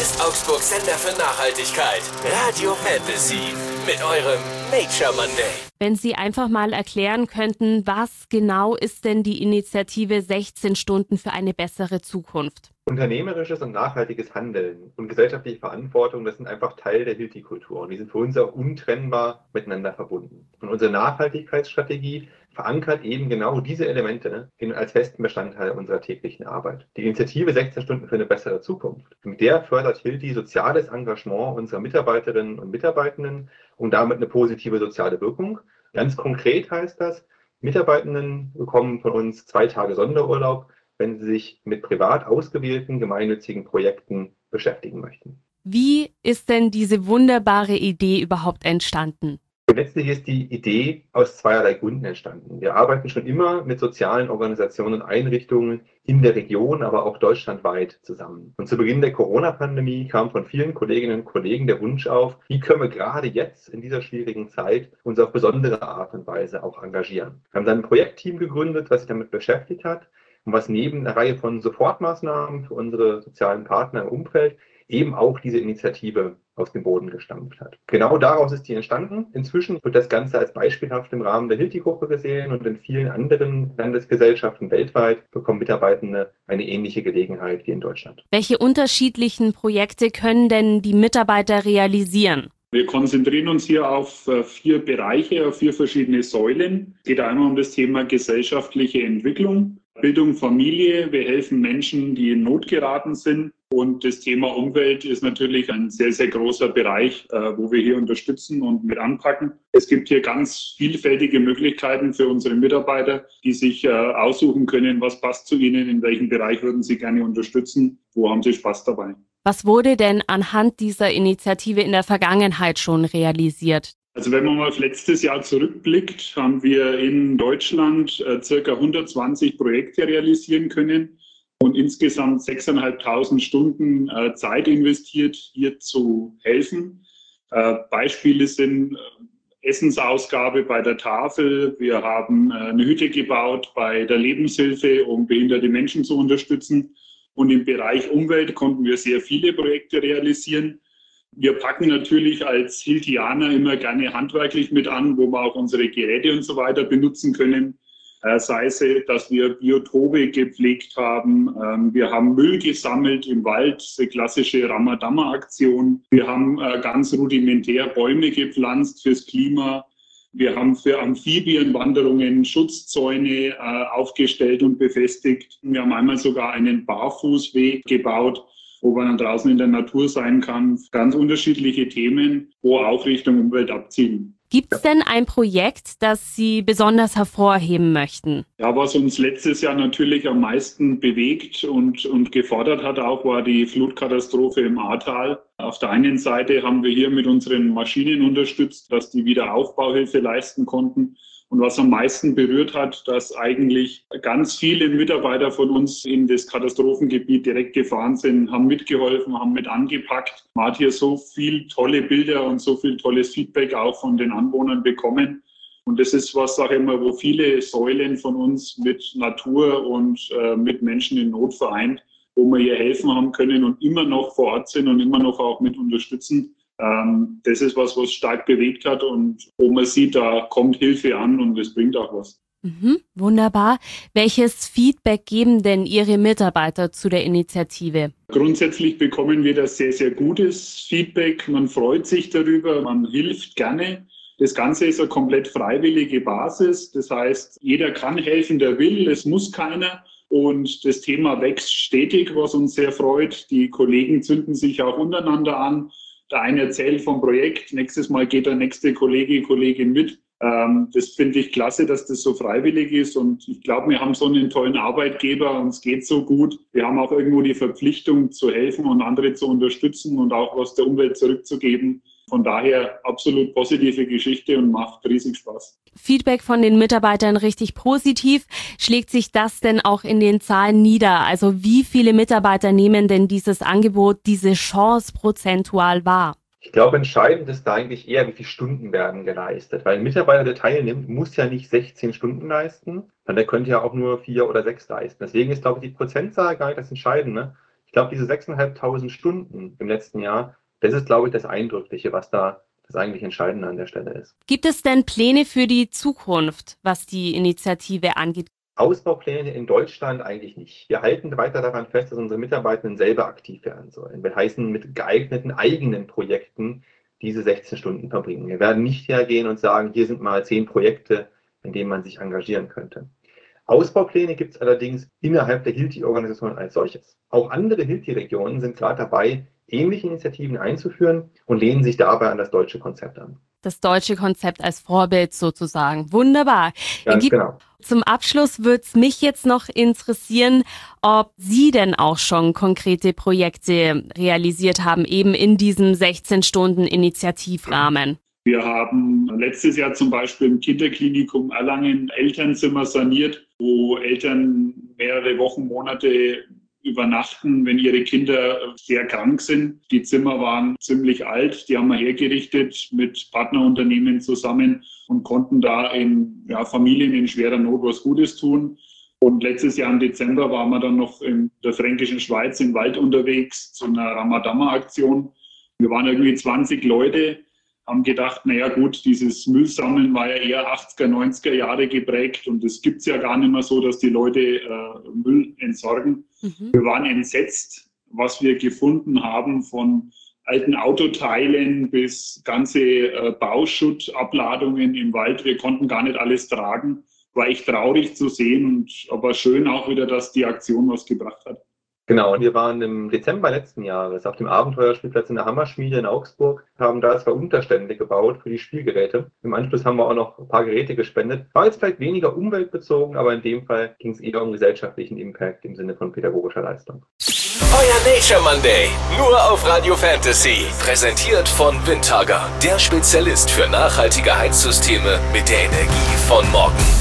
ist Augsburgs Sender für Nachhaltigkeit. Radio Fantasy mit eurem Nature Monday. Wenn Sie einfach mal erklären könnten, was genau ist denn die Initiative 16 Stunden für eine bessere Zukunft? Unternehmerisches und nachhaltiges Handeln und gesellschaftliche Verantwortung, das sind einfach Teil der Hilti-Kultur und die sind für uns auch untrennbar miteinander verbunden. Und unsere Nachhaltigkeitsstrategie verankert eben genau diese Elemente als festen Bestandteil unserer täglichen Arbeit. Die Initiative 16 Stunden für eine bessere Zukunft, mit der fördert Hilti soziales Engagement unserer Mitarbeiterinnen und Mitarbeitenden und damit eine positive soziale Wirkung. Ganz konkret heißt das, Mitarbeitenden bekommen von uns 2 Tage Sonderurlaub, wenn sie sich mit privat ausgewählten gemeinnützigen Projekten beschäftigen möchten. Wie ist denn diese wunderbare Idee überhaupt entstanden? Letztlich ist die Idee aus zweierlei Gründen entstanden. Wir arbeiten schon immer mit sozialen Organisationen und Einrichtungen in der Region, aber auch deutschlandweit zusammen. Und zu Beginn der Corona-Pandemie kam von vielen Kolleginnen und Kollegen der Wunsch auf, wie können wir gerade jetzt in dieser schwierigen Zeit uns auf besondere Art und Weise auch engagieren. Wir haben dann ein Projektteam gegründet, das sich damit beschäftigt hat und was neben einer Reihe von Sofortmaßnahmen für unsere sozialen Partner im Umfeld eben auch diese Initiative aus dem Boden gestampft hat. Genau daraus ist die entstanden. Inzwischen wird das Ganze als beispielhaft im Rahmen der Hilti-Gruppe gesehen und in vielen anderen Landesgesellschaften weltweit bekommen Mitarbeitende eine ähnliche Gelegenheit wie in Deutschland. Welche unterschiedlichen Projekte können denn die Mitarbeiter realisieren? Wir konzentrieren uns hier auf 4 Bereiche, auf 4 verschiedene Säulen. Es geht einmal um das Thema gesellschaftliche Entwicklung, Bildung, Familie. Wir helfen Menschen, die in Not geraten sind. Und das Thema Umwelt ist natürlich ein sehr, sehr großer Bereich, wo wir hier unterstützen und mit anpacken. Es gibt hier ganz vielfältige Möglichkeiten für unsere Mitarbeiter, die sich aussuchen können, was passt zu ihnen, in welchem Bereich würden sie gerne unterstützen, wo haben sie Spaß dabei. Was wurde denn anhand dieser Initiative in der Vergangenheit schon realisiert? Also wenn man mal auf letztes Jahr zurückblickt, haben wir in Deutschland circa 120 Projekte realisieren können und insgesamt 6.500 Stunden Zeit investiert, hier zu helfen. Beispiele sind Essensausgabe bei der Tafel. Wir haben eine Hütte gebaut bei der Lebenshilfe, um behinderte Menschen zu unterstützen. Und im Bereich Umwelt konnten wir sehr viele Projekte realisieren. Wir packen natürlich als Hiltianer immer gerne handwerklich mit an, wo wir auch unsere Geräte und so weiter benutzen können. Sei es, dass wir Biotope gepflegt haben. Wir haben Müll gesammelt im Wald, eine klassische Ramadama-Aktion. Wir haben ganz rudimentär Bäume gepflanzt fürs Klima. Wir haben für Amphibienwanderungen Schutzzäune aufgestellt und befestigt. Wir haben einmal sogar einen Barfußweg gebaut, wo man dann draußen in der Natur sein kann. Ganz unterschiedliche Themen, wo auch Richtung Umwelt abzielen. Gibt es denn ein Projekt, das Sie besonders hervorheben möchten? Ja, was uns letztes Jahr natürlich am meisten bewegt und gefordert hat auch, war die Flutkatastrophe im Ahrtal. Auf der einen Seite haben wir hier mit unseren Maschinen unterstützt, dass die Wiederaufbauhilfe leisten konnten. Und was am meisten berührt hat, dass eigentlich ganz viele Mitarbeiter von uns in das Katastrophengebiet direkt gefahren sind, haben mitgeholfen, haben mit angepackt. Man hat hier so viel tolle Bilder und so viel tolles Feedback auch von den Anwohnern bekommen. Und das ist was, sage ich mal, wo viele Säulen von uns mit Natur und mit Menschen in Not vereint, wo wir hier helfen haben können und immer noch vor Ort sind und immer noch auch mit unterstützen. Das ist was stark bewegt hat und wo man sieht, da kommt Hilfe an und es bringt auch was. Wunderbar. Welches Feedback geben denn Ihre Mitarbeiter zu der Initiative? Grundsätzlich bekommen wir da sehr, sehr gutes Feedback. Man freut sich darüber, man hilft gerne. Das Ganze ist eine komplett freiwillige Basis. Das heißt, jeder kann helfen, der will. Es muss keiner. Und das Thema wächst stetig, was uns sehr freut. Die Kollegen zünden sich auch untereinander an. Der eine erzählt vom Projekt, nächstes Mal geht der nächste Kollegin mit. Das finde ich klasse, dass das so freiwillig ist und ich glaube, wir haben so einen tollen Arbeitgeber und es geht so gut. Wir haben auch irgendwo die Verpflichtung zu helfen und andere zu unterstützen und auch was der Umwelt zurückzugeben. Von daher absolut positive Geschichte und macht riesig Spaß. Feedback von den Mitarbeitern richtig positiv. Schlägt sich das denn auch in den Zahlen nieder? Also wie viele Mitarbeiter nehmen denn dieses Angebot, diese Chance prozentual wahr? Ich glaube, entscheidend ist da eigentlich eher, wie viele Stunden werden geleistet. Weil ein Mitarbeiter, der teilnimmt, muss ja nicht 16 Stunden leisten, sondern der könnte ja auch nur 4 oder 6 leisten. Deswegen ist, glaube ich, die Prozentzahl gar nicht das Entscheidende. Ich glaube, diese 6.500 Stunden im letzten Jahr, das ist, glaube ich, das Eindrückliche, was da das eigentlich Entscheidende an der Stelle ist. Gibt es denn Pläne für die Zukunft, was die Initiative angeht? Ausbaupläne in Deutschland eigentlich nicht. Wir halten weiter daran fest, dass unsere Mitarbeitenden selber aktiv werden sollen. Wir heißen mit geeigneten eigenen Projekten diese 16 Stunden verbringen. Wir werden nicht hergehen und sagen, hier sind mal 10 Projekte, in denen man sich engagieren könnte. Ausbaupläne gibt es allerdings innerhalb der Hilti-Organisation als solches. Auch andere Hilti-Regionen sind gerade dabei, ähnliche Initiativen einzuführen und lehnen sich dabei an das deutsche Konzept an. Das deutsche Konzept als Vorbild sozusagen. Wunderbar. Ganz genau. Zum Abschluss würde es mich jetzt noch interessieren, ob Sie denn auch schon konkrete Projekte realisiert haben, eben in diesem 16-Stunden-Initiativrahmen. Wir haben letztes Jahr zum Beispiel im Kinderklinikum Erlangen Elternzimmer saniert, wo Eltern mehrere Wochen, Monate übernachten, wenn ihre Kinder sehr krank sind. Die Zimmer waren ziemlich alt, die haben wir hergerichtet mit Partnerunternehmen zusammen und konnten da Familien in schwerer Not was Gutes tun. Und letztes Jahr im Dezember waren wir dann noch in der Fränkischen Schweiz im Wald unterwegs zu einer Ramadama-Aktion. Wir waren irgendwie 20 Leute, haben gedacht, naja gut, dieses Müllsammeln war ja eher 80er, 90er Jahre geprägt und es gibt es ja gar nicht mehr so, dass die Leute Müll entsorgen. Wir waren entsetzt, was wir gefunden haben, von alten Autoteilen bis ganze Bauschuttabladungen im Wald. Wir konnten gar nicht alles tragen. War echt traurig zu sehen, aber schön auch wieder, dass die Aktion was gebracht hat. Genau, wir waren im Dezember letzten Jahres auf dem Abenteuerspielplatz in der Hammerschmiede in Augsburg, haben da 2 Unterstände gebaut für die Spielgeräte. Im Anschluss haben wir auch noch ein paar Geräte gespendet. War jetzt vielleicht weniger umweltbezogen, aber in dem Fall ging es eher um gesellschaftlichen Impact im Sinne von pädagogischer Leistung. Euer Nature Monday, nur auf Radio Fantasy. Präsentiert von Windhager, der Spezialist für nachhaltige Heizsysteme mit der Energie von morgen.